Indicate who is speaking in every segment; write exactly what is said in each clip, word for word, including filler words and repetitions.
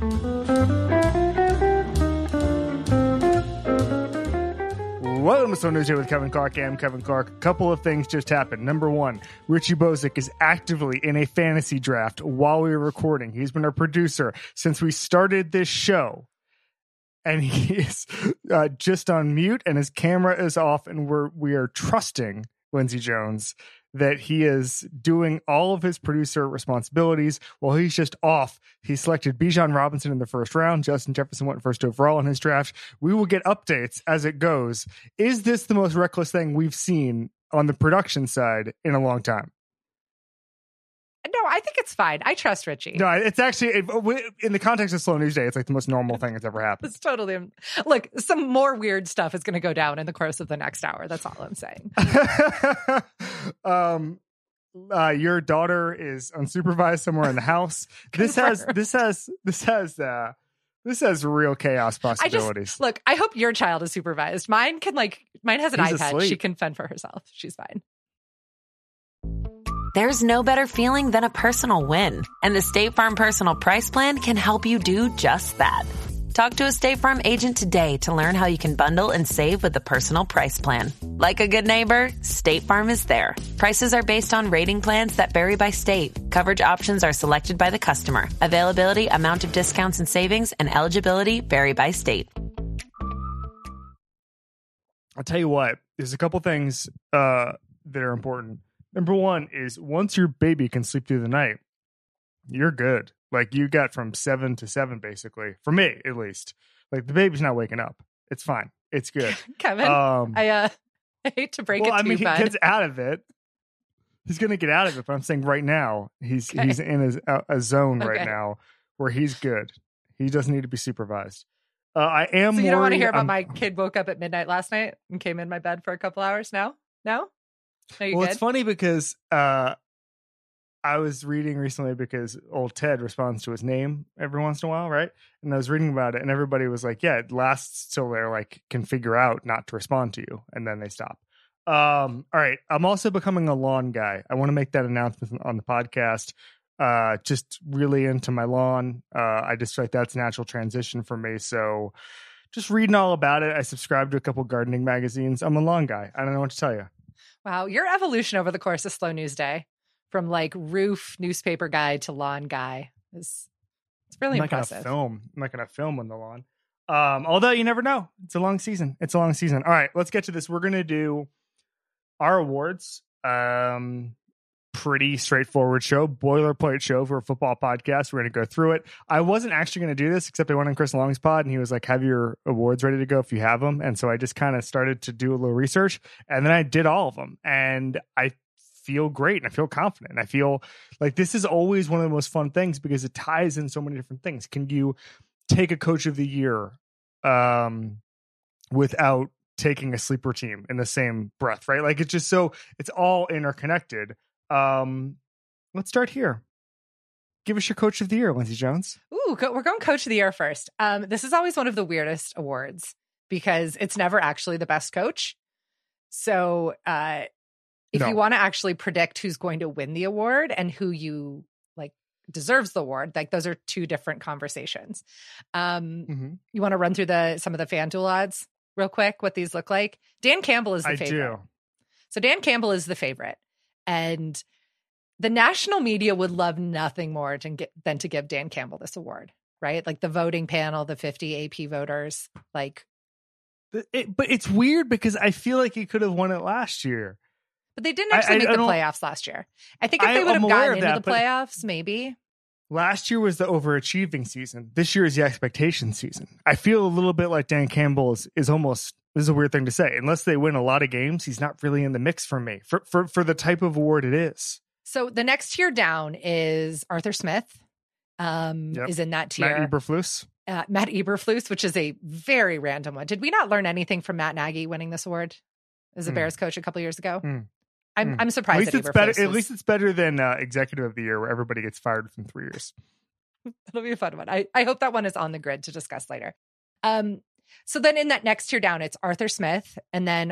Speaker 1: Welcome to Slow News Day with Kevin Clark. I'm Kevin Clark. A couple of things just happened. Number one, Richie Bozick is actively in a fantasy draft while we were recording. He's been our producer since we started this show. And he is uh, just on mute and his camera is off, and we're we are trusting Lindsey Jones that he is doing all of his producer responsibilities while he's just off. He selected Bijan Robinson in the first round. Justin Jefferson went first overall in his draft. We will get updates as it goes. Is this the most reckless thing we've seen on the production side in a long time?
Speaker 2: No, I think it's fine. I trust Richie.
Speaker 1: No, it's actually, it, in the context of Slow News Day, it's like the most normal thing that's ever happened.
Speaker 2: It's totally, look, some more weird stuff is going to go down in the course of the next hour. That's all I'm saying.
Speaker 1: um, uh, your daughter is unsupervised somewhere in the house. This has, this has, this has, uh, this has real chaos possibilities.
Speaker 2: I just, look, I hope your child is supervised. Mine can like, mine has an
Speaker 1: He's
Speaker 2: iPad.
Speaker 1: asleep.
Speaker 2: She can fend for herself. She's fine.
Speaker 3: There's no better feeling than a personal win. And the State Farm Personal Price Plan can help you do just that. Talk to a State Farm agent today to learn how you can bundle and save with the Personal Price Plan. Like a good neighbor, State Farm is there. Prices are based on rating plans that vary by state. Coverage options are selected by the customer. Availability, amount of discounts and savings, and eligibility vary by state.
Speaker 1: I'll tell you what, there's a couple things uh, that are important. Number one is once your baby can sleep through the night, you're good. Like you got from seven to seven, basically. For me, at least. Like the baby's not waking up. It's fine. It's good.
Speaker 2: Kevin,
Speaker 1: um,
Speaker 2: I uh, I hate to break
Speaker 1: well,
Speaker 2: it to
Speaker 1: I mean,
Speaker 2: you, bud.
Speaker 1: he gets out of it. He's going to get out of it. But I'm saying right now, he's
Speaker 2: Okay.
Speaker 1: he's in a, a zone right
Speaker 2: Okay.
Speaker 1: now where he's good. He doesn't need to be supervised. Uh, I am.
Speaker 2: So you don't want to
Speaker 1: worried-
Speaker 2: hear about
Speaker 1: I'm-
Speaker 2: my kid woke up at midnight last night and came in my bed for a couple hours? No? No? No, you
Speaker 1: well,
Speaker 2: good?
Speaker 1: it's funny because uh, I was reading recently because old Ted responds to his name every once in a while, right? And I was reading about it, and everybody was like, "Yeah, it lasts till they're like can figure out not to respond to you, and then they stop." Um, all right, I'm also becoming a lawn guy. I want to make that announcement on the podcast. Uh, just really into my lawn. Uh, I just feel like that's a natural transition for me. So, just reading all about it. I subscribe to a couple gardening magazines. I'm a lawn guy. I don't know what to tell you.
Speaker 2: Wow, your evolution over the course of Slow News Day from like roof newspaper guy to lawn guy is it's really
Speaker 1: I'm not
Speaker 2: impressive.
Speaker 1: gonna film. I'm not gonna film on the lawn. Um, although you never know. It's a long season. It's a long season. All right, let's get to this. We're gonna do our awards. Um, pretty straightforward show, boilerplate show for a football podcast. We're gonna go through it. I wasn't actually gonna do this, except I went on Chris Long's pod and he was like, "Have your awards ready to go if you have them." And so I just kind of started to do a little research, and then I did all of them, and I feel great and I feel confident. I feel like this is always one of the most fun things because it ties in so many different things. Can you take a coach of the year um, without taking a sleeper team in the same breath, right? Like it's just so it's all interconnected. Um, let's start here. Give us your coach of the year, Lindsey Jones.
Speaker 2: Ooh, co- we're going coach of the year first. Um, this is always one of the weirdest awards because it's never actually the best coach. So uh, if
Speaker 1: No.
Speaker 2: you want to actually predict who's going to win the award and who you like deserves the award, like those are two different conversations. Um,
Speaker 1: Mm-hmm.
Speaker 2: you want to run through the some of the FanDuel odds real quick, what these look like? Dan Campbell is the
Speaker 1: I
Speaker 2: favorite.
Speaker 1: do.
Speaker 2: So Dan Campbell is the favorite. And the national media would love nothing more to get, than to give Dan Campbell this award, right? Like the voting panel, the fifty A P voters, like.
Speaker 1: It, but it's weird because I feel like he could have won it last year.
Speaker 2: But they didn't
Speaker 1: I-
Speaker 2: actually
Speaker 1: I-
Speaker 2: make
Speaker 1: I
Speaker 2: the
Speaker 1: don't-
Speaker 2: playoffs last year. I think if
Speaker 1: I-
Speaker 2: they would
Speaker 1: I'm
Speaker 2: have
Speaker 1: aware
Speaker 2: gotten
Speaker 1: of
Speaker 2: into
Speaker 1: that,
Speaker 2: the
Speaker 1: but-
Speaker 2: playoffs, maybe.
Speaker 1: Last year was the overachieving season. This year is the expectation season. I feel a little bit like Dan Campbell is, is almost, this is a weird thing to say. Unless they win a lot of games, he's not really in the mix for me, for, for, for the type of award it is.
Speaker 2: So the next tier down is Arthur Smith, um,
Speaker 1: Yep.
Speaker 2: is in that tier.
Speaker 1: Matt Eberflus.
Speaker 2: Uh, Matt Eberflus, which is a very random one. Did we not learn anything from Matt Nagy winning this award as a
Speaker 1: Hmm.
Speaker 2: Bears coach a couple years ago?
Speaker 1: Hmm.
Speaker 2: I'm
Speaker 1: Hmm.
Speaker 2: I'm
Speaker 1: At
Speaker 2: surprised
Speaker 1: least
Speaker 2: that
Speaker 1: it's
Speaker 2: Eberflus
Speaker 1: better. At
Speaker 2: was-
Speaker 1: least it's better than uh, Executive of the Year, where everybody gets fired within three years.
Speaker 2: It'll be a fun one. I, I hope that one is on the grid to discuss later. Um, so then in that next tier down, it's Arthur Smith. And then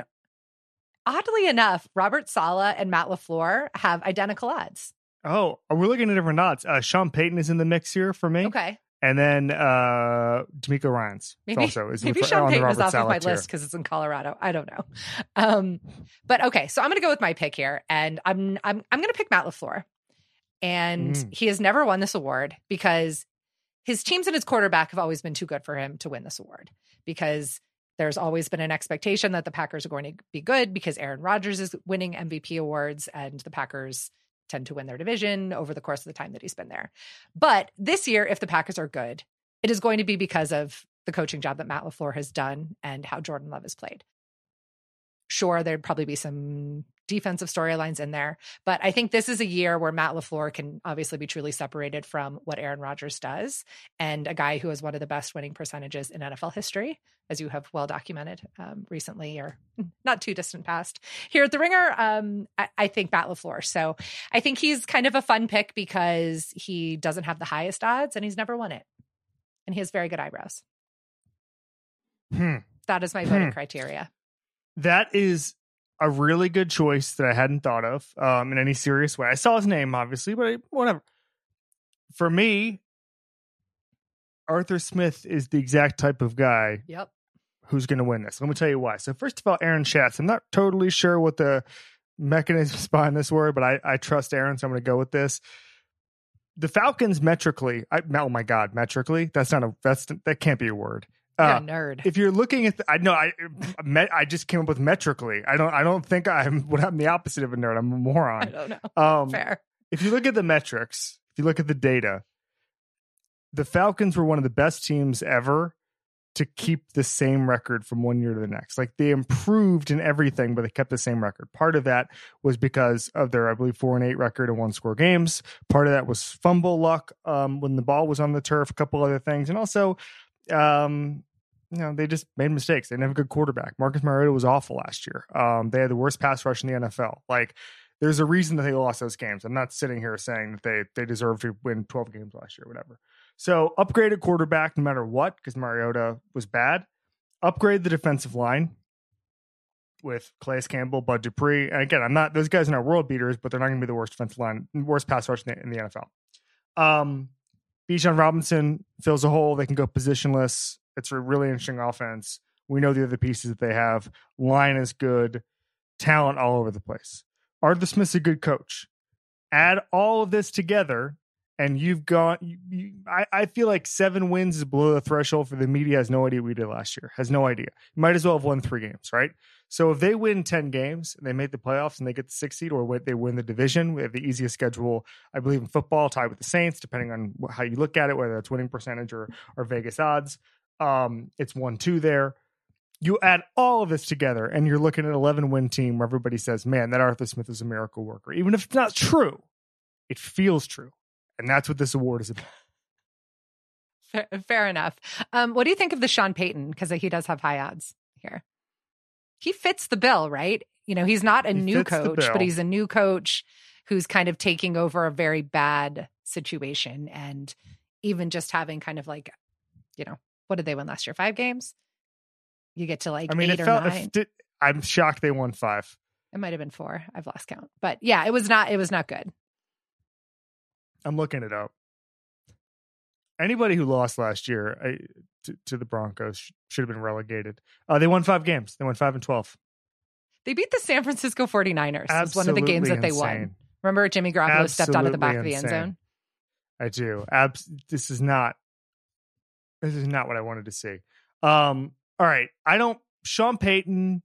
Speaker 2: oddly enough, Robert Saleh and Matt LaFleur have identical odds.
Speaker 1: Oh, we're looking at different odds. Uh, Sean Payton is in the mix here for me.
Speaker 2: Okay.
Speaker 1: And then uh, D'Amico Ryans
Speaker 2: Maybe,
Speaker 1: also is
Speaker 2: maybe
Speaker 1: with,
Speaker 2: Sean
Speaker 1: on the
Speaker 2: Payton
Speaker 1: Robert
Speaker 2: is off of
Speaker 1: Saleh
Speaker 2: my
Speaker 1: tier.
Speaker 2: list because it's in Colorado. I don't know. Um, but okay, so I'm going to go with my pick here, and I'm I'm I'm going to pick Matt LaFleur. And
Speaker 1: Mm.
Speaker 2: he has never won this award because his teams and his quarterback have always been too good for him to win this award, because there's always been an expectation that the Packers are going to be good because Aaron Rodgers is winning M V P awards and the Packers tend to win their division over the course of the time that he's been there. But this year, if the Packers are good, it is going to be because of the coaching job that Matt LaFleur has done and how Jordan Love has played. Sure, there'd probably be some defensive storylines in there, but I think this is a year where Matt LaFleur can obviously be truly separated from what Aaron Rodgers does, and a guy who has one of the best winning percentages in N F L history, as you have well documented um, recently, or not too distant past. Here at The Ringer, um, I, I think Matt LaFleur. So I think he's kind of a fun pick because he doesn't have the highest odds and he's never won it. And he has very good eyebrows.
Speaker 1: Hmm.
Speaker 2: That is my voting
Speaker 1: Hmm.
Speaker 2: criteria.
Speaker 1: That is a really good choice that I hadn't thought of um, in any serious way. I saw his name, obviously, but I, whatever. For me, Arthur Smith is the exact type of guy
Speaker 2: Yep.
Speaker 1: who's going to win this. Let me tell you why. So first of all, Aaron Schatz. I'm not totally sure what the mechanisms behind this were, but I, I trust Aaron, so I'm going to go with this. The Falcons metrically, I, oh my God, metrically, that's not a, that's, that can't be a word.
Speaker 2: You're
Speaker 1: Uh,
Speaker 2: a nerd.
Speaker 1: If you're looking at, the, I know I, met, I just came up with metrically. I don't, I don't think I'm, what I'm the opposite of a nerd. I'm a
Speaker 2: I
Speaker 1: moron.
Speaker 2: don't know.
Speaker 1: Um,
Speaker 2: Fair.
Speaker 1: if you look at the metrics, if you look at the data, the Falcons were one of the best teams ever to keep the same record from one year to the next. Like, they improved in everything, but they kept the same record. Part of that was because of their, I believe, four and eight record in one score games. Part of that was fumble luck um, when the ball was on the turf, a couple other things. And also, um, you know, they just made mistakes. They didn't have a good quarterback. Marcus Mariota was awful last year. Um, they had the worst pass rush in the N F L. Like, there's a reason that they lost those games. I'm not sitting here saying that they they deserve to win twelve games last year, whatever. So upgraded quarterback no matter what, because Mariota was bad. Upgrade the defensive line with Calais Campbell, Bud Dupree. And again, I'm not, those guys are not world beaters, but they're not going to be the worst defensive line, worst pass rush in the, in the N F L. Um, Bijan Robinson fills a hole. They can go positionless. It's a really interesting offense. We know the other pieces that they have. Line is good. Talent all over the place. Arthur Smith's a good coach. Add all of this together, and you've gone. You, you, I, I feel like seven wins is below the threshold for the media. Has no idea what we did last year. Has no idea. You might as well have won three games, right? So if they win ten games and they make the playoffs and they get the sixth seed, or they win the division, we have the easiest schedule, I believe, in football, tied with the Saints, depending on how you look at it, whether that's winning percentage or, or Vegas odds. Um, it's one two there. You add all of this together, and you're looking at an eleven-win team where everybody says, man, that Arthur Smith is a miracle worker. Even if it's not true, it feels true. And that's what this award is about.
Speaker 2: Fair, fair enough. Um, what do you think of the Sean Payton? Because he does have high odds here. He fits the bill, right? You know, he's not a
Speaker 1: He
Speaker 2: new
Speaker 1: fits the
Speaker 2: coach,
Speaker 1: bill.
Speaker 2: but he's a new coach who's kind of taking over a very bad situation. And even just having kind of like, you know, what did they win last year? Five games? You get to like
Speaker 1: I mean,
Speaker 2: eight
Speaker 1: it
Speaker 2: or
Speaker 1: felt,
Speaker 2: nine.
Speaker 1: it did, I'm shocked they won five.
Speaker 2: It might have been four. I've lost count. But yeah, it was not, it was not good.
Speaker 1: I'm looking it up. Anybody who lost last year I, to, to the Broncos sh- should have been relegated. Uh, they won five games. They won five and twelve.
Speaker 2: They beat the San Francisco forty-niners. It was one of the games that
Speaker 1: Absolutely
Speaker 2: they won.
Speaker 1: insane.
Speaker 2: Remember Jimmy Garoppolo stepped out of the back of the end
Speaker 1: Absolutely
Speaker 2: zone?
Speaker 1: I do. Abs- this is not. This is not what I wanted to see. Um. All right. I don't. Sean Payton.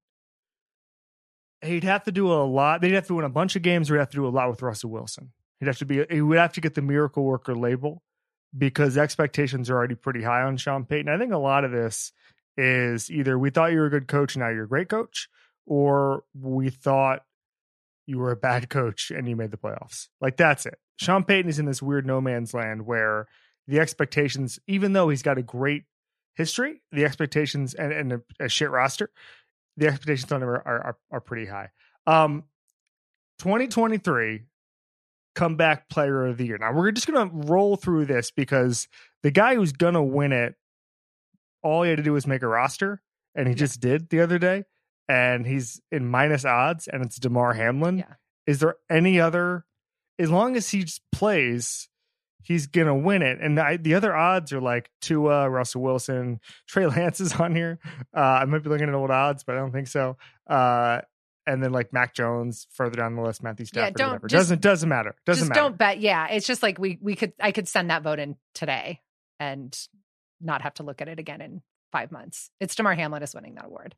Speaker 1: He'd have to do a lot. They'd have to win a bunch of games, or he'd have to do a lot with Russell Wilson. He'd have to be. He would have to get the miracle worker label, because expectations are already pretty high on Sean Payton. I think a lot of this is either we thought you were a good coach and now you're a great coach, or we thought you were a bad coach and you made the playoffs. Like, that's it. Sean Payton is in this weird no man's land where the expectations, even though he's got a great history, the expectations and, and a, a shit roster, the expectations on him are, are, are pretty high. Um, twenty twenty-three comeback player of the year. Now we're just going to roll through this because the guy who's going to win it, all he had to do was make a roster, and he yeah. just did the other day, and he's in minus odds, and it's DeMar Hamlin.
Speaker 2: Yeah.
Speaker 1: Is there any other, as long as he just plays, he's gonna win it. And I, the other odds are like Tua, Russell Wilson, Trey Lance is on here. Uh, I might be looking at old odds, but I don't think so. Uh, and then like Mac Jones further down the list, Matthew Stafford.
Speaker 2: Yeah, don't,
Speaker 1: whatever.
Speaker 2: Just,
Speaker 1: doesn't doesn't matter. Doesn't
Speaker 2: just
Speaker 1: matter.
Speaker 2: Don't bet. Yeah, it's just like we we could I could send that vote in today and not have to look at it again in five months. It's Damar Hamlin is winning that award.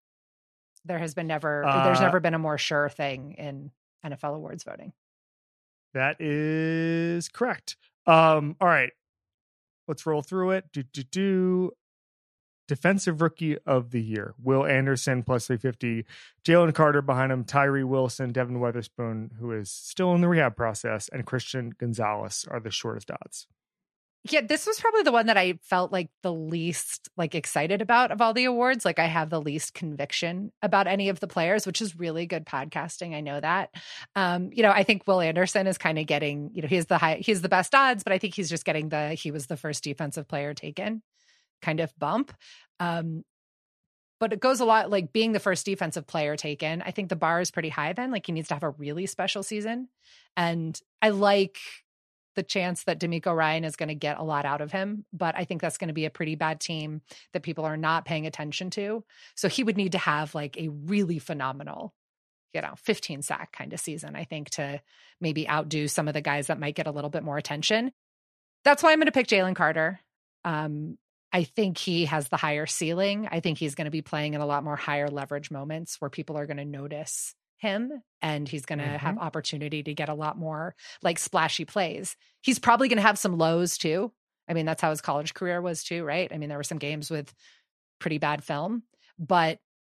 Speaker 2: There has been never uh, there's never been a more sure thing in N F L awards voting.
Speaker 1: That is correct. Um, all right, let's roll through it. Do do do. Defensive Rookie of the Year: Will Anderson plus three fifty, Jalen Carter behind him, Tyree Wilson, Devin Weatherspoon, who is still in the rehab process, and Christian Gonzalez are the shortest odds.
Speaker 2: Yeah, this was probably the one that I felt like the least like excited about of all the awards. Like I have the least conviction about any of the players, which is really good podcasting. I know that. Um, you know, I think Will Anderson is kind of getting, you know, he's the high, he's the best odds, but I think he's just getting the, he was the first defensive player taken kind of bump. Um, but it goes a lot like being the first defensive player taken. I think the bar is pretty high then. Like he needs to have a really special season. And I like the chance that D'Amico Ryan is going to get a lot out of him, but I think that's going to be a pretty bad team that people are not paying attention to. So he would need to have like a really phenomenal, you know, fifteen sack kind of season, I think, to maybe outdo some of the guys that might get a little bit more attention. That's why I'm going to pick Jalen Carter. Um, I think he has the higher ceiling. I think he's going to be playing in a lot more higher leverage moments where people are going to notice him, and he's going to mm-hmm. have opportunity to get a lot more like splashy plays. He's probably going to have some lows too. I mean, that's how his college career was too, right? I mean, there were some games with pretty bad film, but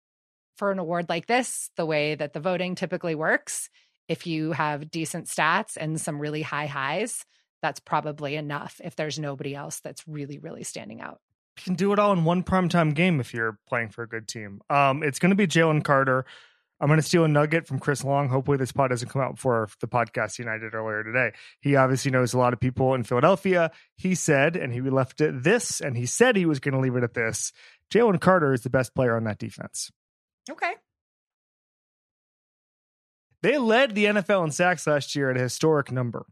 Speaker 2: for an award like this, the way that the voting typically works, if you have decent stats and some really high highs, that's probably enough if there's nobody else that's really, really standing out.
Speaker 1: You can do it all in one primetime game if you're playing for a good team. Um, it's going to be Jalen Carter. I'm going to steal a nugget from Chris Long. Hopefully this pod doesn't come out before the podcast I did earlier today. He obviously knows a lot of people in Philadelphia. He said, and he left it this, and he said he was going to leave it at this, Jalen Carter is the best player on that defense.
Speaker 2: Okay.
Speaker 1: They led the N F L in sacks last year at a historic number.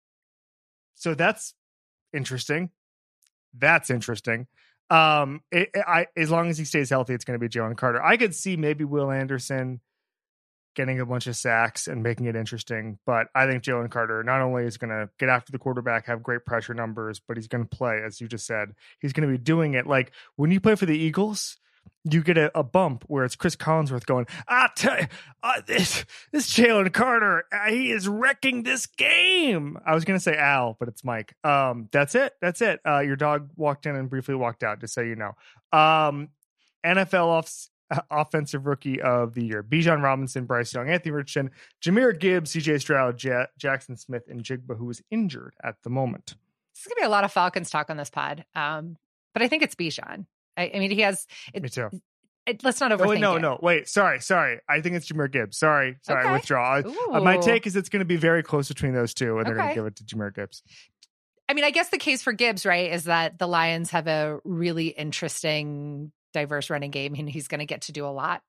Speaker 1: So that's interesting. That's interesting. Um, it, I, as long as he stays healthy, it's going to be Jalen Carter. I could see maybe Will Anderson getting a bunch of sacks and making it interesting, but I think Jalen Carter not only is going to get after the quarterback, have great pressure numbers, but he's going to play, as you just said, he's going to be doing it. Like when you play for the Eagles, you get a, a bump where it's Chris Collinsworth going, I tell you, uh, this, this Jalen Carter, uh, he is wrecking this game. I was going to say Al, but it's Mike. Um, that's it. That's it. Uh, your dog walked in and briefly walked out, just so you know. Um, N F L off, uh, Offensive Rookie of the Year: Bijan Robinson, Bryce Young, Anthony Richardson, Jahmyr Gibbs, C J Stroud, Ja- Jackson Smith, and Jigba, who is injured at the moment.
Speaker 2: This is going to be a lot of Falcons talk on this pod, um, but I think it's Bijan. I, I mean, he has. It,
Speaker 1: Me too.
Speaker 2: It, let's not overthink
Speaker 1: oh, wait, no,
Speaker 2: it.
Speaker 1: no, wait. Sorry, sorry. I think it's Jahmyr Gibbs. Sorry, sorry.
Speaker 2: Okay.
Speaker 1: I withdraw. Uh, my take is it's going to be very close between those two, and they're
Speaker 2: okay.
Speaker 1: going to give it to Jahmyr Gibbs.
Speaker 2: I mean, I guess the case for Gibbs, right, is that the Lions have a really interesting, diverse running game, and he's going to get to do a lot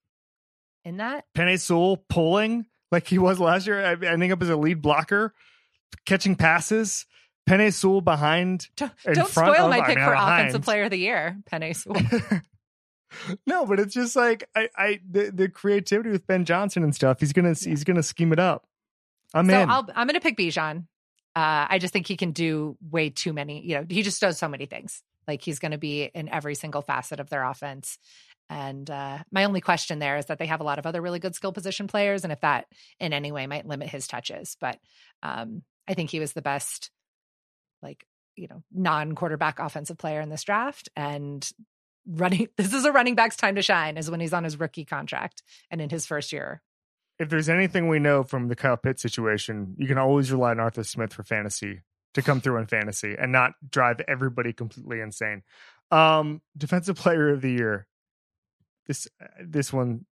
Speaker 2: in that.
Speaker 1: Penei Sewell pulling like he was last year, ending up as a lead blocker, catching passes. Penei Sewell behind.
Speaker 2: Don't,
Speaker 1: in
Speaker 2: don't
Speaker 1: front
Speaker 2: spoil
Speaker 1: of,
Speaker 2: my
Speaker 1: I
Speaker 2: pick
Speaker 1: mean,
Speaker 2: for
Speaker 1: behind.
Speaker 2: Offensive Player of the Year, Penei Sewell.
Speaker 1: No, but it's just like I, I the, the creativity with Ben Johnson and stuff. He's gonna yeah. he's gonna scheme it up. I'm
Speaker 2: so
Speaker 1: in.
Speaker 2: I'll, I'm gonna pick Bijan. Uh, I just think he can do way too many. You know, he just does so many things. Like he's going to be in every single facet of their offense. And uh, my only question there is that they have a lot of other really good skill position players, and if that in any way might limit his touches. But um, I think he was the best, like you know, non-quarterback offensive player in this draft, and. Running, this is a running back's time to shine is when he's on his rookie contract and in his first year.
Speaker 1: If there's anything we know from the Kyle Pitts situation, you can always rely on Arthur Smith for fantasy to come through in fantasy and not drive everybody completely insane. Um, defensive player of the year. This, this one,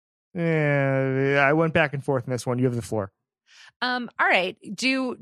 Speaker 1: eh, I went back and forth in this one. You have the floor.
Speaker 2: Um, all right. Do,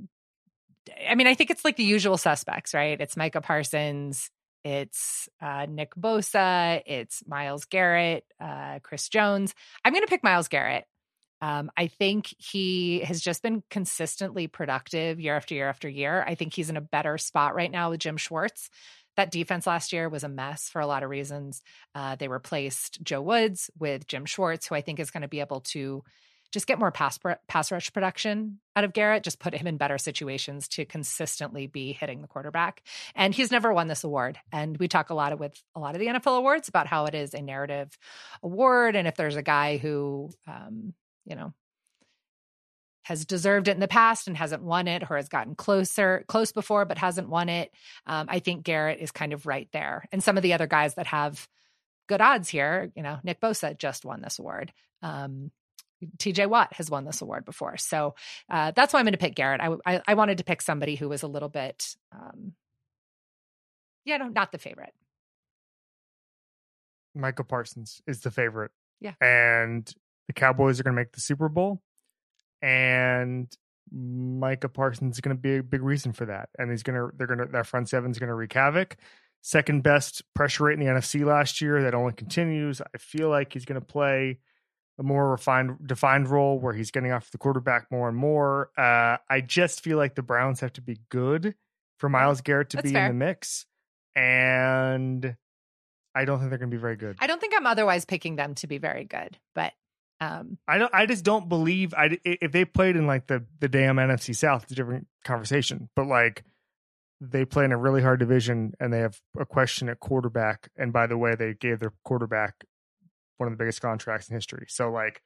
Speaker 2: I mean, I think it's like the usual suspects, right? It's Micah Parsons. It's uh, Nick Bosa. It's Myles Garrett, uh, Chris Jones. I'm going to pick Myles Garrett. Um, I think he has just been consistently productive year after year after year. I think he's in a better spot right now with Jim Schwartz. That defense last year was a mess for a lot of reasons. Uh, they replaced Joe Woods with Jim Schwartz, who I think is going to be able to just get more pass, pass rush production out of Garrett, just put him in better situations to consistently be hitting the quarterback. And he's never won this award. And we talk a lot of, with a lot of the N F L awards about how it is a narrative award. And if there's a guy who, um, you know, has deserved it in the past and hasn't won it, or has gotten closer, close before, but hasn't won it, um, I think Garrett is kind of right there. And some of the other guys that have good odds here, you know, Nick Bosa just won this award. Um, T J Watt has won this award before. So uh, that's why I'm going to pick Garrett. I, I, I wanted to pick somebody who was a little bit, um, yeah, no, not the favorite.
Speaker 1: Michael Parsons is the favorite.
Speaker 2: Yeah.
Speaker 1: And the Cowboys are going to make the Super Bowl. And Micah Parsons is going to be a big reason for that. And he's going to, they're going to, that front seven is going to wreak havoc. Second best pressure rate in the N F C last year. That only continues. I feel like he's going to play a more refined, defined role where he's getting off the quarterback more and more. Uh, I just feel like the Browns have to be good for Myles Garrett to
Speaker 2: That's
Speaker 1: be
Speaker 2: fair.
Speaker 1: in the mix. And I don't think they're going to be very good.
Speaker 2: I don't think I'm otherwise picking them to be very good, but um,
Speaker 1: I don't. I just don't believe. I if they played in like the the damn N F C South, it's a different conversation. But like they play in a really hard division, and they have a question at quarterback. And by the way, they gave their quarterback one of the biggest contracts in history. So like,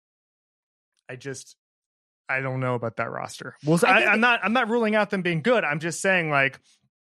Speaker 1: I just I don't know about that roster. Well, I I, I'm not. I'm not ruling out them being good. I'm just saying like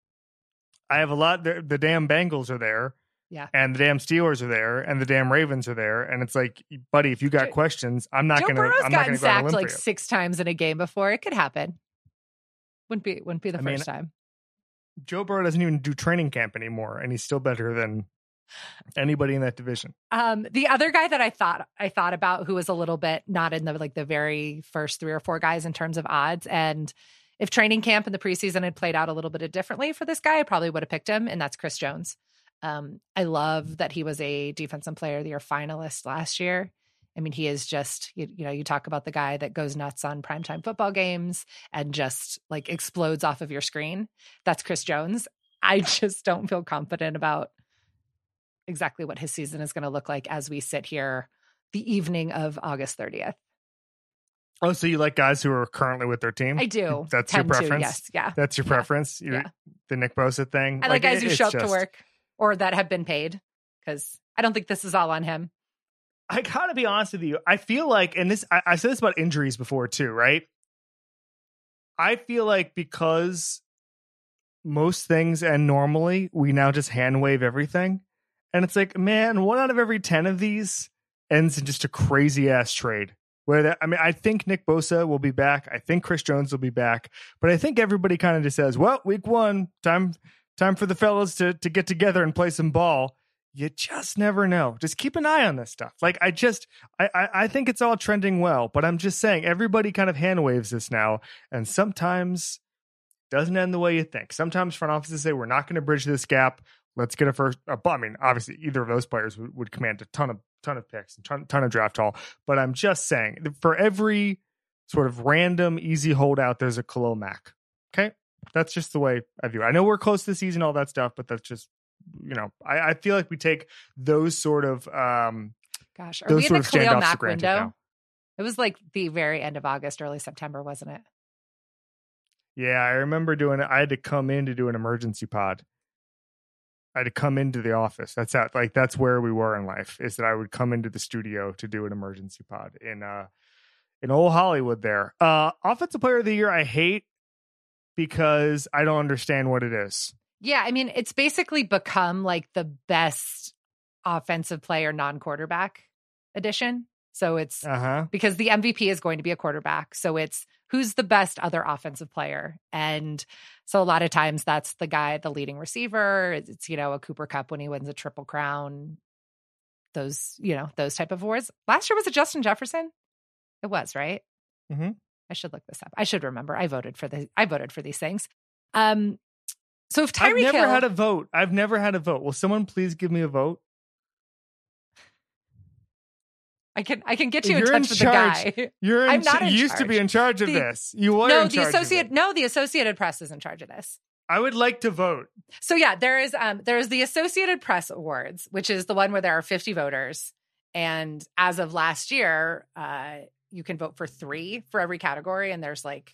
Speaker 1: I have a lot. The, the damn Bengals are there.
Speaker 2: Yeah.
Speaker 1: And the damn Steelers are there, and the damn Ravens are there, and it's like, buddy, if you got
Speaker 2: Joe,
Speaker 1: questions, I'm not
Speaker 2: Joe
Speaker 1: gonna.
Speaker 2: Burrow's
Speaker 1: I'm not
Speaker 2: gotten
Speaker 1: gonna go on a
Speaker 2: sacked
Speaker 1: limb
Speaker 2: like
Speaker 1: for you.
Speaker 2: six times in a game before. It could happen. Wouldn't be wouldn't be the
Speaker 1: I
Speaker 2: first
Speaker 1: mean,
Speaker 2: time.
Speaker 1: Joe Burrow doesn't even do training camp anymore, and he's still better than anybody in that division.
Speaker 2: Um, the other guy that I thought I thought about, who was a little bit not in the like the very first three or four guys in terms of odds, and if training camp in the preseason had played out a little bit differently for this guy, I probably would have picked him, and that's Chris Jones. Um, I love that he was a Defensive Player of the Year finalist last year. I mean, he is just, you, you know, you talk about the guy that goes nuts on primetime football games and just like explodes off of your screen. That's Chris Jones. I just don't feel confident about exactly what his season is going to look like as we sit here the evening of August thirtieth.
Speaker 1: Oh, so you like guys who are currently with their team?
Speaker 2: I do.
Speaker 1: That's your
Speaker 2: Tend to,
Speaker 1: preference?
Speaker 2: yes. Yeah.
Speaker 1: That's your
Speaker 2: Yeah.
Speaker 1: preference? You're,
Speaker 2: Yeah.
Speaker 1: The Nick Bosa thing?
Speaker 2: I like, guys
Speaker 1: it-
Speaker 2: who
Speaker 1: it's
Speaker 2: show up
Speaker 1: just-
Speaker 2: to work or that have been paid, because I don't think this is all on him.
Speaker 1: I gotta be honest with you. I feel like, and this, I, I said this about injuries before too, right? I feel like because most things end normally, we now just hand wave everything. And it's like, man, one out of every ten of these ends in just a crazy ass trade. Where that, I mean, I think Nick Bosa will be back. I think Chris Jones will be back. But I think everybody kind of just says, well, week one, time time for the fellas to, to get together and play some ball. You just never know. Just keep an eye on this stuff. Like, I just, I, I, I think it's all trending well. But I'm just saying, everybody kind of hand waves this now. And sometimes doesn't end the way you think. Sometimes front offices say, we're not going to bridge this gap. Let's get a first. Uh, I mean, obviously, either of those players would, would command a ton of ton of picks and ton, ton of draft haul. But I'm just saying, for every sort of random easy holdout, there's a Khalil Mack. Okay, that's just the way I view it. I know we're close to the season, all that stuff, but that's just, you know, I, I feel like we take those sort of um,
Speaker 2: Gosh, are
Speaker 1: those
Speaker 2: we in
Speaker 1: sort
Speaker 2: the
Speaker 1: of
Speaker 2: Khalil
Speaker 1: standoffs for
Speaker 2: Mack
Speaker 1: granted
Speaker 2: window?
Speaker 1: now.
Speaker 2: It was like the very end of August, early September, wasn't it?
Speaker 1: Yeah, I remember doing it. I had to come in to do an emergency pod. I had to come into the office. That's that. Like, that's where we were in life, is that I would come into the studio to do an emergency pod in uh in old Hollywood there. Uh offensive player of the year I hate because I don't understand what it is.
Speaker 2: Yeah, I mean, it's basically become like the best offensive player non-quarterback edition. So it's
Speaker 1: Uh-huh.
Speaker 2: because the M V P is going to be a quarterback. So it's who's the best other offensive player. And so a lot of times that's the guy, the leading receiver. It's, you know, a Cooper Kupp when he wins a triple crown. Those, you know, those type of awards. Last year was it Justin Jefferson? It was, right?
Speaker 1: Mm-hmm.
Speaker 2: I should look this up. I should remember. I voted for the I voted for these things. Um so if
Speaker 1: I've
Speaker 2: Tyreek
Speaker 1: never
Speaker 2: Hill,
Speaker 1: had a vote. I've never had a vote. Will someone please give me a vote?
Speaker 2: I I can I can get you
Speaker 1: You're
Speaker 2: in
Speaker 1: in
Speaker 2: touch with
Speaker 1: charge.
Speaker 2: the guy.
Speaker 1: You're in
Speaker 2: I'm not
Speaker 1: ch-
Speaker 2: in
Speaker 1: you used to be
Speaker 2: charge.
Speaker 1: in charge of
Speaker 2: The-
Speaker 1: this. You were
Speaker 2: no,
Speaker 1: in
Speaker 2: the
Speaker 1: charge of
Speaker 2: associate
Speaker 1: it.
Speaker 2: no, the Associated Press is in charge of this.
Speaker 1: I would like to vote.
Speaker 2: So yeah, there is um there is the Associated Press Awards, which is the one where there are fifty voters, and as of last year, uh, you can vote for three for every category, and there's like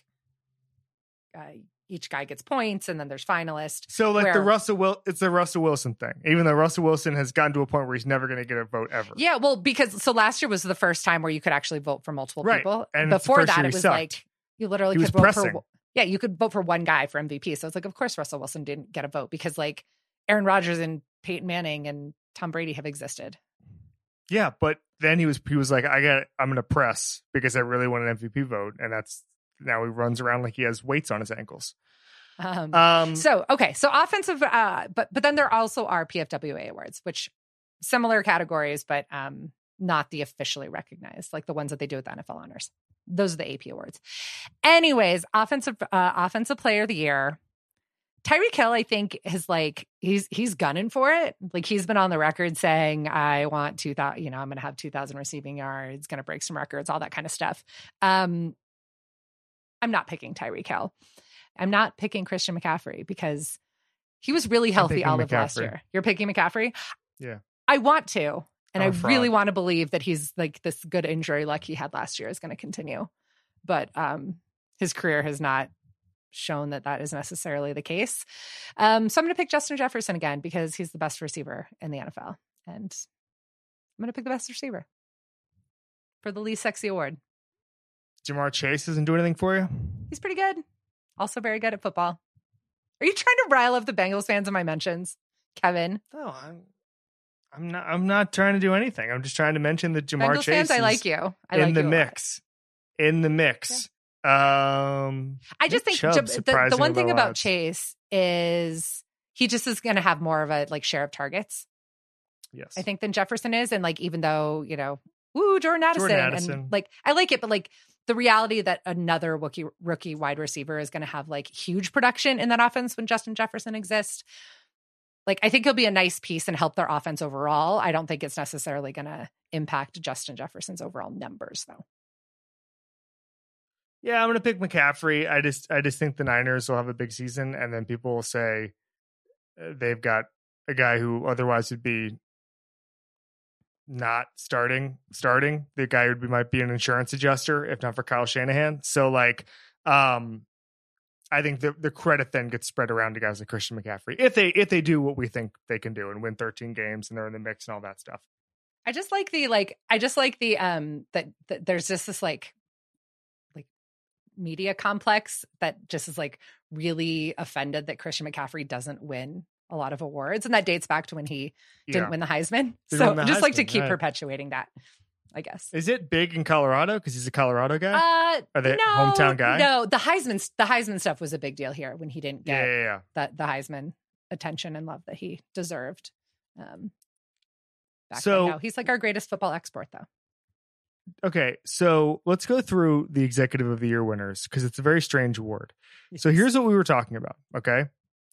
Speaker 2: uh, each guy gets points, and then there's finalists.
Speaker 1: So like
Speaker 2: where-
Speaker 1: the Russell Wil- it's the Russell Wilson thing. Even though Russell Wilson has gotten to a point where he's never going to get a vote ever.
Speaker 2: Yeah, well, because so last year was the first time where you could actually vote for multiple
Speaker 1: Right.
Speaker 2: people.
Speaker 1: And it's the
Speaker 2: before
Speaker 1: first
Speaker 2: that,
Speaker 1: year
Speaker 2: it
Speaker 1: he
Speaker 2: was
Speaker 1: sucked.
Speaker 2: like you literally
Speaker 1: He
Speaker 2: could
Speaker 1: was
Speaker 2: vote
Speaker 1: pressing.
Speaker 2: for. Yeah, you could vote for one guy for M V P. So it's like, of course, Russell Wilson didn't get a vote because like Aaron Rodgers and Peyton Manning and Tom Brady have existed.
Speaker 1: Yeah, but then he was he was like, I got I'm going to press because I really want an M V P vote, and that's now he runs around like he has weights on his ankles.
Speaker 2: Um,
Speaker 1: Um,
Speaker 2: so okay, so offensive, uh, but but then there also are P F W A awards, which similar categories, but um, not the officially recognized, like the ones that they do with the N F L honors. Those are the A P awards. Anyways, offensive uh, offensive player of the year. Tyreek Hill, I think, is like he's he's gunning for it. Like he's been on the record saying, "I want two thousand. You know, I'm going to have two thousand receiving yards. Going to break some records, all that kind of stuff." Um, I'm not picking Tyreek Hill. I'm not picking Christian McCaffrey because he was really healthy
Speaker 1: picking
Speaker 2: all of last
Speaker 1: McCaffrey.
Speaker 2: year. You're picking McCaffrey?
Speaker 1: Yeah.
Speaker 2: I want to. And
Speaker 1: I'm
Speaker 2: I
Speaker 1: a fraud.
Speaker 2: really want to believe that he's like this good injury luck he had last year is going to continue. But um, his career has not shown that that is necessarily the case. Um, so I'm going to pick Justin Jefferson again because he's the best receiver in the N F L. And I'm going to pick the best receiver for the least sexy award.
Speaker 1: Jamar Chase doesn't do anything for you?
Speaker 2: He's pretty good. Also very good at football. Are you trying to rile up the Bengals fans in my mentions, Kevin?
Speaker 1: No, I'm I'm not I'm not trying to do anything. I'm just trying to mention that Jamar
Speaker 2: Bengals
Speaker 1: Chase
Speaker 2: fans, I
Speaker 1: is
Speaker 2: like you. I
Speaker 1: in
Speaker 2: like
Speaker 1: the
Speaker 2: you a lot.
Speaker 1: mix. In the mix. Um
Speaker 2: I just
Speaker 1: Nick
Speaker 2: think
Speaker 1: Chubb
Speaker 2: Jab- the, the
Speaker 1: surprisingly
Speaker 2: one thing
Speaker 1: low
Speaker 2: about
Speaker 1: odds.
Speaker 2: Chase is he just is going to have more of a like share of targets,
Speaker 1: Yes.
Speaker 2: I think, than Jefferson is. And like, even though, you know, woo, Jordan Addison,
Speaker 1: Jordan Addison.
Speaker 2: and like, I like it, but like the reality that another rookie, rookie wide receiver is going to have like huge production in that offense when Justin Jefferson exists. Like, I think he'll be a nice piece and help their offense overall. I don't think it's necessarily going to impact Justin Jefferson's overall numbers though.
Speaker 1: Yeah, I'm going to pick McCaffrey. I just I just think the Niners will have a big season, and then people will say uh, they've got a guy who otherwise would be not starting. Starting the guy would be might be an insurance adjuster if not for Kyle Shanahan. So like, um, I think the the credit then gets spread around to guys like Christian McCaffrey if they if they do what we think they can do and win thirteen games and they're in the mix and all that stuff.
Speaker 2: I just like the like I just like the um that, that there's just this like like media complex that just is like really offended that Christian McCaffrey doesn't win a lot of awards, and that dates back to when he didn't
Speaker 1: Yeah.
Speaker 2: win the Heisman.
Speaker 1: Didn't
Speaker 2: So
Speaker 1: win the
Speaker 2: I just like to
Speaker 1: Heisman,
Speaker 2: keep
Speaker 1: right.
Speaker 2: perpetuating that, I guess.
Speaker 1: Is it big in Colorado because he's a Colorado guy?
Speaker 2: Uh,
Speaker 1: Are they
Speaker 2: no,
Speaker 1: hometown guy?
Speaker 2: No, the Heisman the Heisman stuff was a big deal here when he didn't
Speaker 1: yeah,
Speaker 2: get
Speaker 1: yeah, yeah.
Speaker 2: that the Heisman attention and love that he deserved. Um, back
Speaker 1: So-
Speaker 2: then. No, he's like our greatest football export, though.
Speaker 1: Okay, so let's go through the Executive of the Year winners because it's a very strange award. So here's what we were talking about. Okay,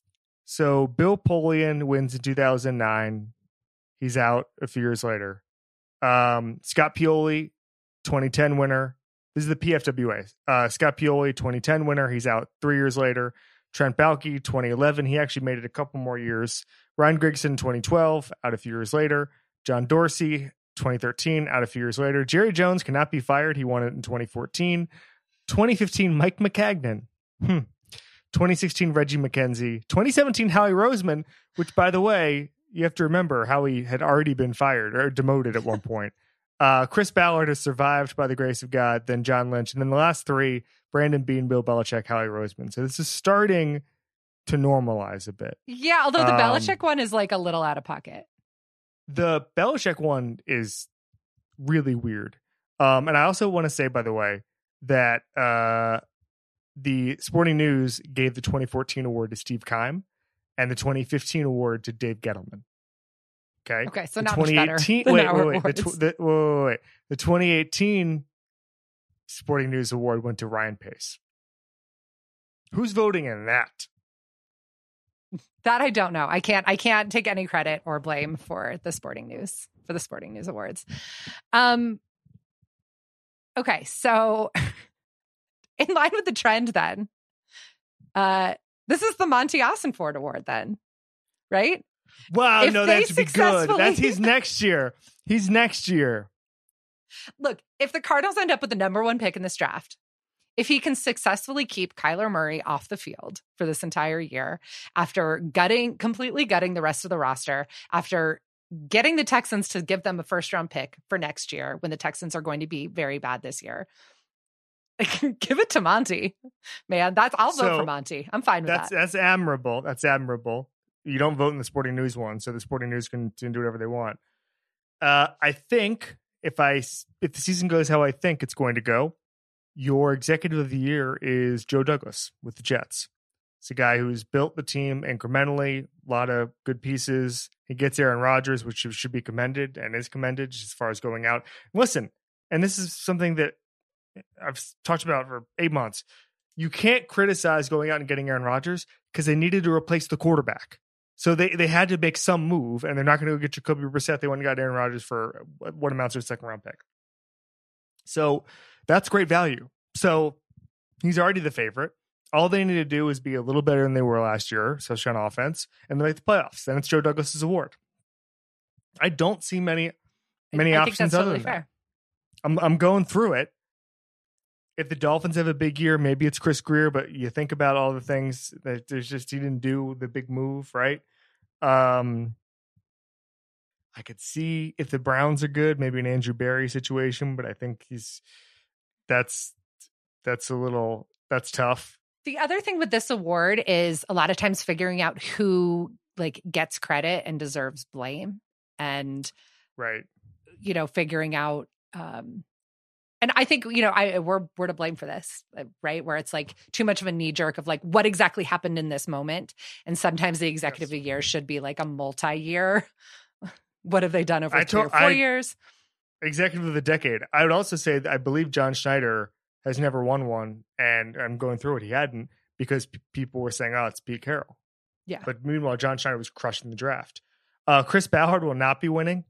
Speaker 1: so Bill Polian wins in two thousand nine. He's out a few years later. Um, Scott Pioli, twenty ten winner. This is the P F W A. Uh, Scott Pioli, twenty ten winner. He's out three years later. Trent Baalke, twenty eleven. He actually made it a couple more years. Ryan Grigson, twenty twelve, out a few years later. John Dorsey, twenty thirteen, out a few years later. Jerry Jones cannot be fired. He won it in twenty fourteen. twenty fifteen, Mike McCagnon. Hmm. twenty sixteen, Reggie McKenzie. twenty seventeen, Howie Roseman, which, by the way, you have to remember Howie had already been fired or demoted at one point. Uh, Chris Ballard has survived by the grace of God, then John Lynch. And then the last three, Brandon Bean, Bill Belichick, Howie Roseman. So this is starting to normalize a bit.
Speaker 2: Yeah, although the
Speaker 1: Um,
Speaker 2: Belichick one is like a little out of pocket.
Speaker 1: The Belichick one is really weird. Um, and I also want to say, by the way, that uh, the Sporting News gave the twenty fourteen award to Steve Keim and the twenty fifteen award to Dave Gettleman. Okay.
Speaker 2: Okay, so
Speaker 1: The
Speaker 2: not much better
Speaker 1: twenty eighteen
Speaker 2: than
Speaker 1: wait,
Speaker 2: our
Speaker 1: wait, wait. The,
Speaker 2: awards.
Speaker 1: tw- the, wait, wait, wait. The twenty eighteen Sporting News award went to Ryan Pace. Who's voting in that?
Speaker 2: That I don't know. I can't. I can't take any credit or blame for the Sporting News for the Sporting News Awards. Um, Okay, so in line with the trend then, uh, this is the Monty Ossenford Award then, right?
Speaker 1: Wow,
Speaker 2: If
Speaker 1: no,
Speaker 2: they
Speaker 1: that should be good.
Speaker 2: successfully-
Speaker 1: That's he's next year. He's next year.
Speaker 2: Look, if the Cardinals end up with the number one pick in this draft, if he can successfully keep Kyler Murray off the field for this entire year, after gutting, completely gutting the rest of the roster, after getting the Texans to give them a first round pick for next year, when the Texans are going to be very bad this year, give it to Monty, man. That's I'll
Speaker 1: So,
Speaker 2: vote for Monty. I'm fine with
Speaker 1: That's
Speaker 2: that.
Speaker 1: that's admirable. That's admirable. You don't vote in the Sporting News one, so the Sporting News can, can do whatever they want. Uh, I think if I if the season goes how I think it's going to go, your executive of the year is Joe Douglas with the Jets. It's a guy who's built the team incrementally, a lot of good pieces. He gets Aaron Rodgers, which should be commended and is commended as far as going out. Listen, and this is something that I've talked about for eight months. You can't criticize going out and getting Aaron Rodgers because they needed to replace the quarterback. So they, they had to make some move, and they're not going to go get Jacoby Brissett. They went and got Aaron Rodgers for what amounts to a second round pick. So that's great value. So he's already the favorite. All they need to do is be a little better than they were last year, especially on offense, and they make the playoffs. Then it's Joe Douglas's award. I don't see many many
Speaker 2: I
Speaker 1: options
Speaker 2: think that's
Speaker 1: other
Speaker 2: totally
Speaker 1: than
Speaker 2: fair.
Speaker 1: that. I'm I'm going through it. If the Dolphins have a big year, maybe it's Chris Greer, but you think about all the things that there's just he didn't do the big move, right? Um, I could see if the Browns are good, maybe an Andrew Berry situation, but I think he's that's that's a little that's tough.
Speaker 2: The other thing with this award is a lot of times figuring out who like gets credit and deserves blame, and
Speaker 1: Right.
Speaker 2: you know, figuring out. Um, and I think you know, I we're we're to blame for this, right? Where it's like too much of a knee jerk of like what exactly happened in this moment, and sometimes the executive
Speaker 1: Yes.
Speaker 2: of the year should be like a multi-year. What have they done over
Speaker 1: I
Speaker 2: three
Speaker 1: to-
Speaker 2: or four
Speaker 1: I-
Speaker 2: years?
Speaker 1: Executive of the decade. I would also say that I believe John Schneider has never won one, and I'm going through it. He hadn't because p- people were saying, "Oh, it's Pete Carroll."
Speaker 2: Yeah.
Speaker 1: But meanwhile, John Schneider was crushing the draft. Uh, Chris Ballard will not be winning.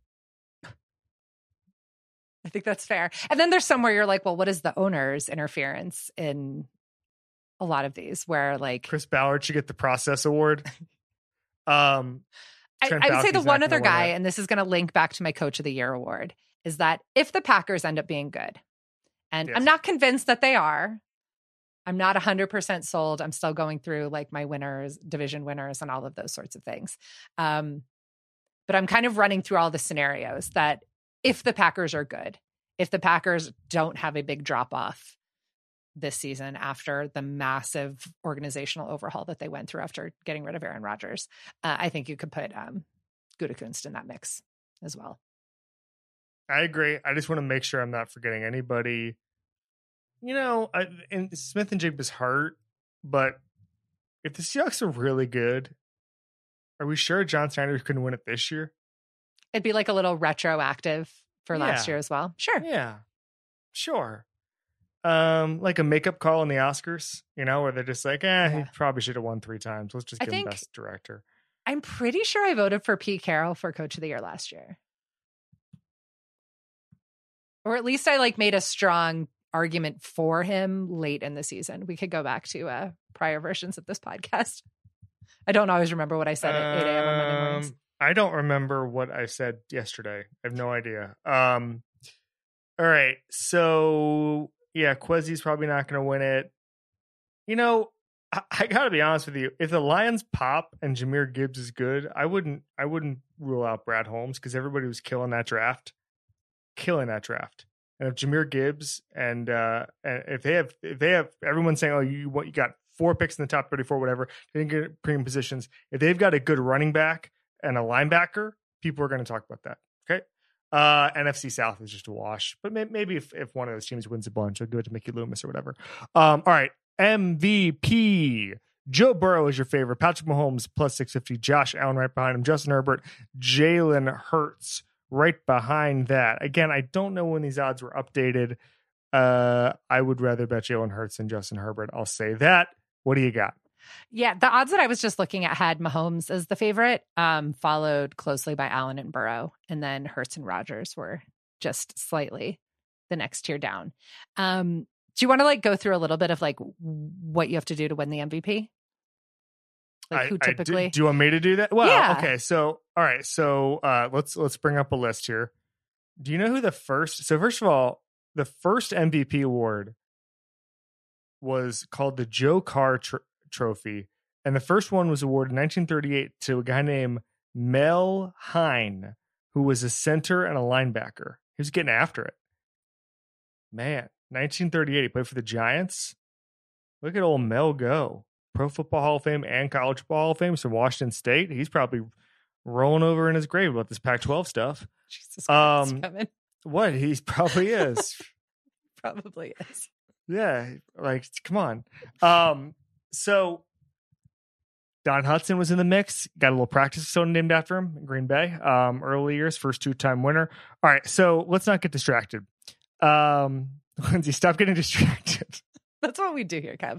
Speaker 2: I think that's fair. And then there's somewhere you're like, well, what is the owner's interference in a lot of these where like
Speaker 1: Chris Ballard should get the process award. Um,
Speaker 2: I,
Speaker 1: Trent
Speaker 2: I would say the
Speaker 1: Baalke's
Speaker 2: one
Speaker 1: not
Speaker 2: other
Speaker 1: gonna win
Speaker 2: guy,
Speaker 1: it.
Speaker 2: and this is going to link back to my Coach of the Year award, is that if the Packers end up being good, and
Speaker 1: Yes.
Speaker 2: I'm not convinced that they are, I'm not one hundred percent sold. I'm still going through like my winners, division winners, and all of those sorts of things. Um, but I'm kind of running through all the scenarios that if the Packers are good, if the Packers don't have a big drop off this season after the massive organizational overhaul that they went through after getting rid of Aaron Rodgers, uh, I think you could put um, Gutekunst in that mix as well.
Speaker 1: I agree. I just want to make sure I'm not forgetting anybody. You know, I, and Smith and Jigba's hurt, but if the Seahawks are really good, are we sure John Snyder couldn't win it this year?
Speaker 2: It'd be like a little retroactive for last
Speaker 1: Yeah.
Speaker 2: year as well. Sure.
Speaker 1: Yeah, sure. Um, like a makeup call in the Oscars, you know, where they're just like, eh, he
Speaker 2: Yeah.
Speaker 1: probably should have won three times. Let's just
Speaker 2: I
Speaker 1: give him
Speaker 2: think-
Speaker 1: best director.
Speaker 2: I'm pretty sure I voted for Pete Carroll for Coach of the Year last year. Or at least I like made a strong argument for him late in the season. We could go back to uh, prior versions of this podcast. I don't always remember what I said at eight a.m. on Monday mornings.
Speaker 1: Um, I don't remember what I said yesterday. I have no idea. Um, all right. So, yeah, Quezzy's probably not going to win it. You know, I, I got to be honest with you. If the Lions pop and Jahmyr Gibbs is good, I wouldn't I wouldn't rule out Brad Holmes because everybody was killing that draft. Killing that draft. And if Jahmyr Gibbs and uh, and if they have if they have everyone saying, oh, you what you got four picks in the top thirty-four, whatever, they didn't get premium positions. If they've got a good running back and a linebacker, people are going to talk about that. Okay. Uh, N F C South is just a wash, but may- maybe if, if one of those teams wins a bunch, I'll give it to Mickey Loomis or whatever. Um, all right. M V P. Joe Burrow is your favorite. Patrick Mahomes plus six fifty. Josh Allen right behind him. Justin Herbert. Jalen Hurts right behind that. Again, I don't know when these odds were updated. Uh, I would rather bet Jalen Hurts than Justin Herbert. I'll say that. What do you got?
Speaker 2: Yeah, the odds that I was just looking at had Mahomes as the favorite, um, followed closely by Allen and Burrow, and then Hurts and Rodgers were just slightly the next tier down. Um, do you want to like go through a little bit of like what you have to do to win the M V P? Like
Speaker 1: I,
Speaker 2: who
Speaker 1: I
Speaker 2: typically?
Speaker 1: do, do you want me to do that? Well,
Speaker 2: Yeah.
Speaker 1: okay. So, all right. So, uh, let's let's bring up a list here. Do you know who the first? So, first of all, the first M V P award was called the Joe Carr tr- Trophy, and the first one was awarded in nineteen thirty-eight to a guy named Mel Hein, who was a center and a linebacker. He was getting after it. Man, nineteen thirty-eight, he played for the Giants. Look at old Mel go. Pro Football Hall of Fame and College Football Hall of Fame. So Washington State. He's probably rolling over in his grave about this Pac twelve stuff.
Speaker 2: Jesus Christ,
Speaker 1: um,
Speaker 2: Kevin.
Speaker 1: What? He probably is.
Speaker 2: Probably is.
Speaker 1: Yeah. Like, come on. Um, so Don Hudson was in the mix. Got a little practice facility named after him in Green Bay. Um, early years, first two-time winner. All right. So let's not get distracted. Um, Lindsay, stop getting distracted.
Speaker 2: That's what we do here, Kev.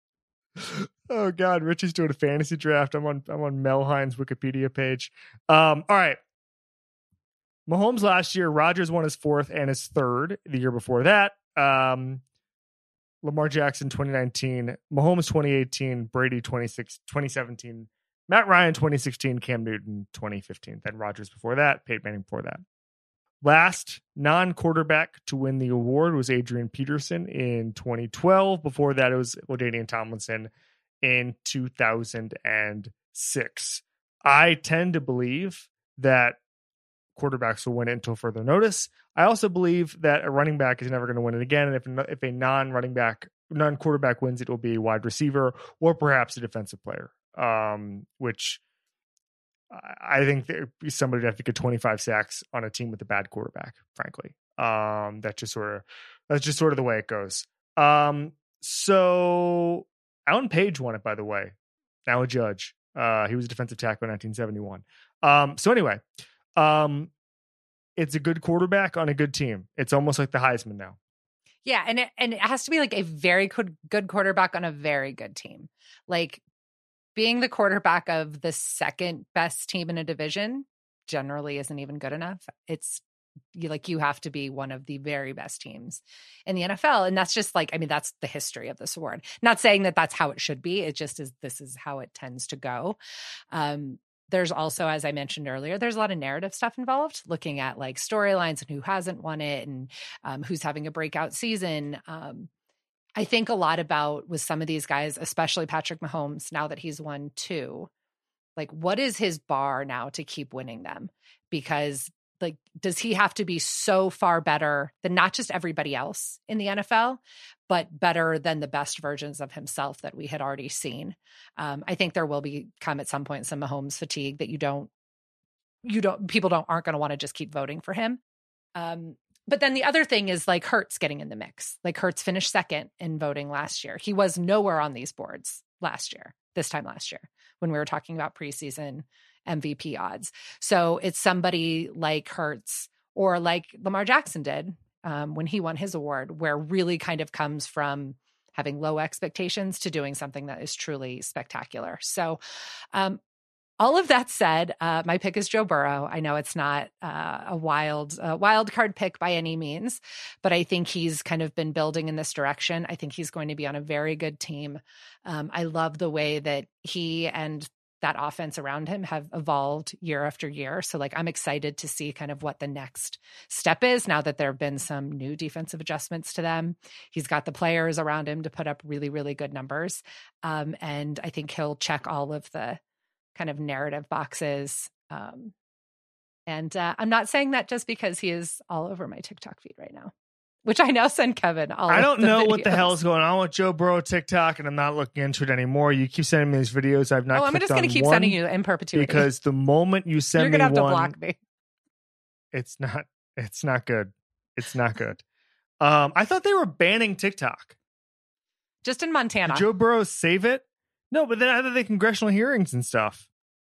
Speaker 1: Oh God, Rich is doing a fantasy draft. I'm on I'm on Mel Hein's Wikipedia page. Um, all right. Mahomes last year, Rodgers won his fourth and his third the year before that. Um, Lamar Jackson twenty nineteen, Mahomes twenty eighteen, Brady twenty-six, twenty seventeen, Matt Ryan twenty sixteen, Cam Newton twenty fifteen, then Rodgers before that, Peyton Manning before that. Last non-quarterback to win the award was Adrian Peterson in twenty twelve. Before that, it was LaDainian Tomlinson in two thousand six. I tend to believe that quarterbacks will win it until further notice. I also believe that a running back is never going to win it again. And if, if a non-running back, non-quarterback wins, it will be a wide receiver or perhaps a defensive player, um, which I think there'd be somebody that have to get twenty-five sacks on a team with a bad quarterback, frankly. Um, that's just sort of, that's just sort of the way it goes. Um, so Alan Page won it, by the way, now a judge. Uh, he was a defensive tackle in nineteen seventy-one. Um, so anyway, um, it's a good quarterback on a good team. It's almost like the Heisman now.
Speaker 2: Yeah, and it, and it has to be like a very good, good quarterback on a very good team. Like, being the quarterback of the second best team in a division generally isn't even good enough. It's you like you have to be one of the very best teams in the N F L. And that's just like, I mean, that's the history of this award. Not saying that that's how it should be. It just is, this is how it tends to go. Um, there's also, as I mentioned earlier, there's a lot of narrative stuff involved, looking at like storylines and who hasn't won it and um, who's having a breakout season. Um, I think a lot about with some of these guys, especially Patrick Mahomes, now that he's won two, like what is his bar now to keep winning them? Because like, does he have to be so far better than not just everybody else in the N F L, but better than the best versions of himself that we had already seen? Um, I think there will be come at some point some Mahomes fatigue that you don't, you don't, people don't aren't going to want to just keep voting for him. Um, But then the other thing is like Hurts getting in the mix. Like Hurts finished second in voting last year. He was nowhere on these boards last year, this time last year, when we were talking about preseason M V P odds. So it's somebody like Hurts or like Lamar Jackson did um, when he won his award, where really kind of comes from having low expectations to doing something that is truly spectacular. So um, all of that said, uh, my pick is Joe Burrow. I know it's not uh, a wild, uh, wild card pick by any means, but I think he's kind of been building in this direction. I think he's going to be on a very good team. Um, I love the way that he and that offense around him have evolved year after year. So like, I'm excited to see kind of what the next step is now that there have been some new defensive adjustments to them. He's got the players around him to put up really, really good numbers. Um, and I think he'll check all of the kind of narrative boxes. Um, and uh, I'm not saying that just because he is all over my TikTok feed right now, which I now send Kevin all
Speaker 1: I don't
Speaker 2: of the
Speaker 1: know
Speaker 2: videos.
Speaker 1: what the hell is going on with Joe Burrow TikTok, and I'm not looking into it anymore. You keep sending me these videos. I've not.
Speaker 2: Oh, I'm just going to keep
Speaker 1: one
Speaker 2: sending you in perpetuity
Speaker 1: because the moment you send
Speaker 2: you're going to
Speaker 1: me
Speaker 2: have
Speaker 1: one,
Speaker 2: to block me.
Speaker 1: It's not. It's not good. It's not good. Um, I thought they were banning TikTok.
Speaker 2: Just in Montana.
Speaker 1: Did Joe Burrow save it? No, but then how did they congressional hearings and stuff?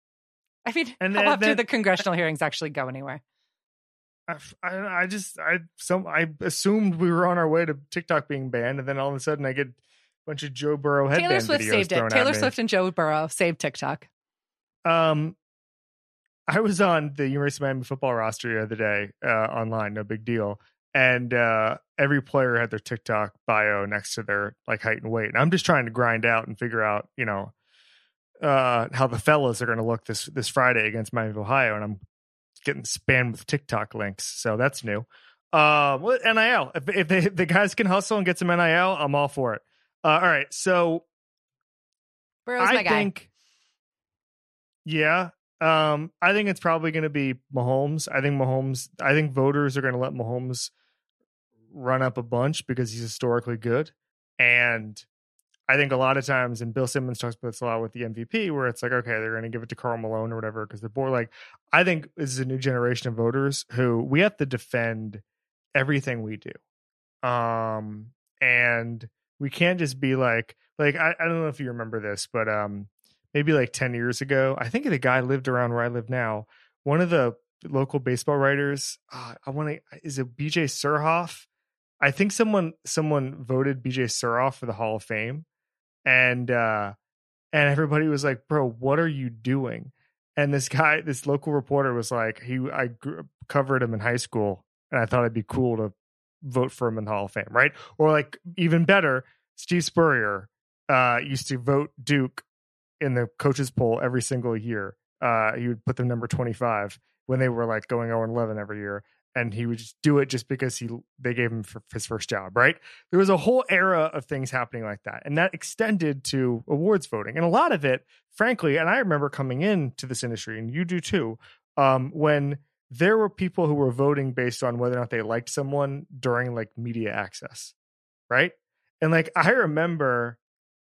Speaker 2: I mean,
Speaker 1: and
Speaker 2: how
Speaker 1: then,
Speaker 2: often
Speaker 1: then,
Speaker 2: do the congressional hearings actually go anywhere?
Speaker 1: I, I, I just I some I assumed we were on our way to TikTok being banned, and then all of a sudden I get a bunch of Joe Burrow headband
Speaker 2: Taylor Swift
Speaker 1: videos
Speaker 2: saved
Speaker 1: thrown
Speaker 2: it.
Speaker 1: at
Speaker 2: Taylor
Speaker 1: me.
Speaker 2: Swift and Joe Burrow saved TikTok.
Speaker 1: Um, I was on the University of Miami football roster the other day uh, online. No big deal. and uh, every player had their TikTok bio next to their like height and weight. And I'm just trying to grind out and figure out, you know, uh, how the fellas are going to look this this Friday against Miami of Ohio, and I'm getting spammed with TikTok links, so that's new. Uh, well, N I L. If, if they, the guys can hustle and get some N I L, I'm all for it. Uh, all right, so
Speaker 2: Burrow's
Speaker 1: I
Speaker 2: my guy.
Speaker 1: think, yeah, um, I think it's probably going to be Mahomes. I think Mahomes. I think voters are going to let Mahomes run up a bunch because he's historically good, and I think a lot of times, and Bill Simmons talks about this a lot with the M V P, where it's like, okay, they're going to give it to Karl Malone or whatever because they're bored. Like, I think this is a new generation of voters who we have to defend everything we do. Um, and we can't just be like, like, I, I don't know if you remember this, but um, maybe like ten years ago, I think the guy lived around where I live now. One of the local baseball writers, uh, I want to, is it B J Surhoff? I think someone, someone voted B J Surhoff for the Hall of Fame. And uh, and everybody was like, "Bro, what are you doing?" And this guy, this local reporter, was like, "He, I grew, covered him in high school, and I thought it'd be cool to vote for him in the Hall of Fame, right?" Or like even better, Steve Spurrier uh, used to vote Duke in the coaches poll every single year. Uh, he would put them number twenty-five when they were like going oh and eleven every year. And he would just do it just because he they gave him for his first job, right? There was a whole era of things happening like that. And that extended to awards voting. And a lot of it, frankly, and I remember coming into this industry, and you do too, um, when there were people who were voting based on whether or not they liked someone during like media access, right? And like, I remember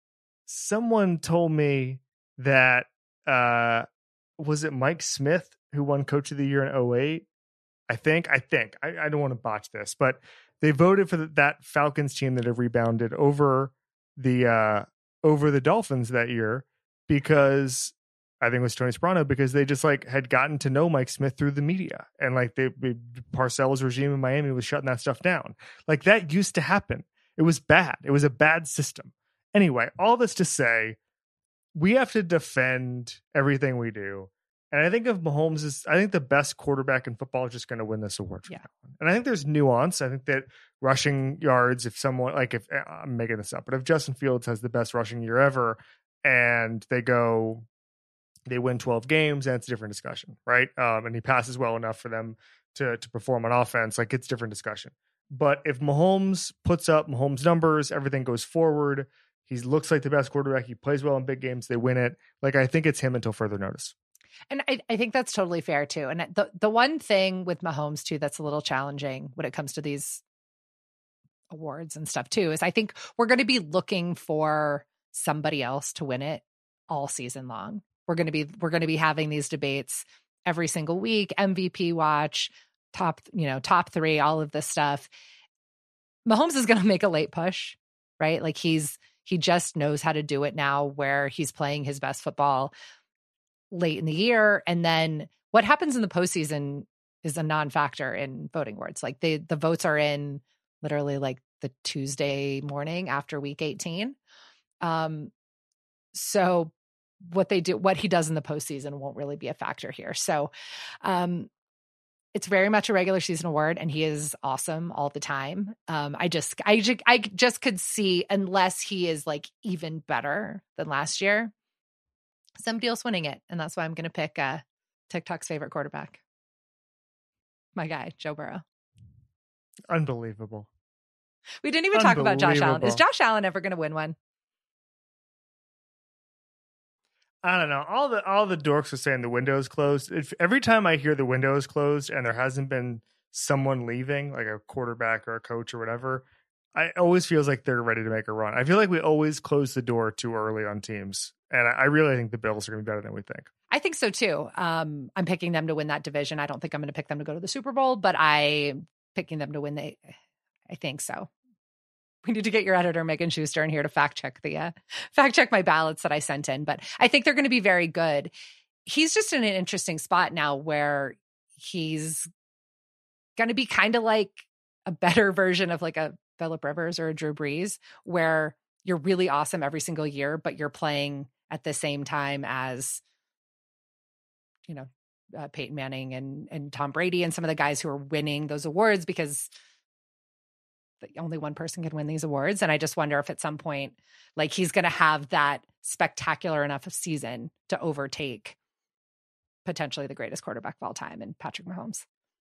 Speaker 1: someone told me that, uh, was it Mike Smith who won Coach of the Year in oh eight? I think, I think, I, I don't want to botch this, but they voted for the, that Falcons team that have rebounded over the uh, over the Dolphins that year because I think it was Tony Soprano because they just like had gotten to know Mike Smith through the media and like they, they Parcells' regime in Miami was shutting that stuff down. Like that used to happen. It was bad. It was a bad system. Anyway, all this to say, we have to defend everything we do. And I think if Mahomes is, I think the best quarterback in football is just going to win this award.
Speaker 2: Yeah.
Speaker 1: And I think there's nuance. I think that rushing yards, if someone, like if, I'm making this up, but if Justin Fields has the best rushing year ever and they go, they win twelve games, and it's a different discussion, right? Um, and he passes well enough for them to, to perform on offense, like it's a different discussion. But if Mahomes puts up Mahomes numbers, everything goes forward, he looks like the best quarterback, he plays well in big games, they win it. Like, I think it's him until further notice.
Speaker 2: And I, I think that's totally fair too. And the the one thing with Mahomes too that's a little challenging when it comes to these awards and stuff too is I think we're going to be looking for somebody else to win it all season long. We're going to be we're going to be having these debates every single week, M V P watch, top, you know, top three, all of this stuff. Mahomes is going to make a late push, right? Like he's he just knows how to do it now where he's playing his best football late in the year. And then what happens in the postseason is a non-factor in voting awards. Like the the votes are in literally like the Tuesday morning after week eighteen. Um, so what they do, what he does in the postseason won't really be a factor here. So um, it's very much a regular season award, and he is awesome all the time. Um, I just, I just, I just could see, unless he is like even better than last year, somebody else winning it. And that's why I'm going to pick uh, TikTok's favorite quarterback. My guy, Joe Burrow.
Speaker 1: Unbelievable.
Speaker 2: We didn't even talk about Josh Allen. Is Josh Allen ever going to win one?
Speaker 1: I don't know. All the all the dorks are saying the window is closed. If, every time I hear the window is closed and there hasn't been someone leaving, like a quarterback or a coach or whatever, I it always feels like they're ready to make a run. I feel like we always close the door too early on teams. And I, I really think the Bills are going to be better than we think.
Speaker 2: I think so too. Um, I'm picking them to win that division. I don't think I'm going to pick them to go to the Super Bowl, but I'm picking them to win. The, I think so. We need to get your editor, Megan Schuster, in here to fact check the uh, fact check my ballots that I sent in. But I think they're going to be very good. He's just in an interesting spot now where he's going to be kind of like a better version of like a Phillip Rivers or a Drew Brees, where you're really awesome every single year, but you're playing at the same time as, you know, uh, Peyton Manning and and Tom Brady and some of the guys who are winning those awards because that only one person can win these awards. And I just wonder if at some point, like, he's going to have that spectacular enough of season to overtake potentially the greatest quarterback of all time in Patrick Mahomes.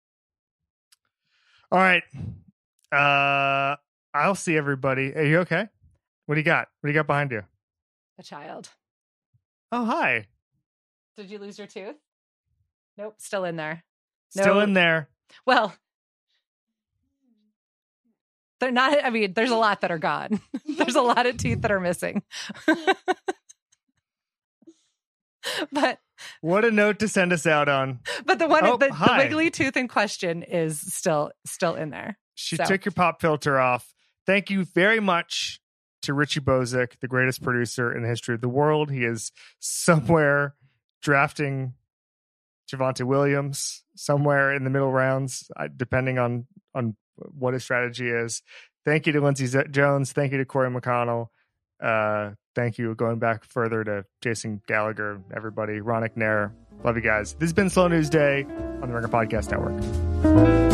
Speaker 1: All right. Uh, I'll see everybody. Are you okay? What do you got? What do you got behind you?
Speaker 2: A child.
Speaker 1: Oh, hi.
Speaker 2: Did you lose your tooth? Nope. Still in there.
Speaker 1: Still
Speaker 2: no.
Speaker 1: in there.
Speaker 2: Well, they're not, I mean, there's a lot that are gone. There's a lot of teeth that are missing. But
Speaker 1: what a note to send us out on.
Speaker 2: But the one,
Speaker 1: oh,
Speaker 2: the, the
Speaker 1: hi.
Speaker 2: wiggly tooth in question is still, still in there.
Speaker 1: She
Speaker 2: so.
Speaker 1: took your pop filter off. Thank you very much to Richie Bozick, the greatest producer in the history of the world. He is somewhere drafting Javonte Williams, somewhere in the middle rounds, depending on, on what his strategy is. Thank you to Lindsey Z- Jones. Thank you to Corey McConnell. Uh, thank you going back further to Jason Gallagher, everybody, Ronick Nair. Love you guys. This has been Slow News Day on the Ringer Podcast Network.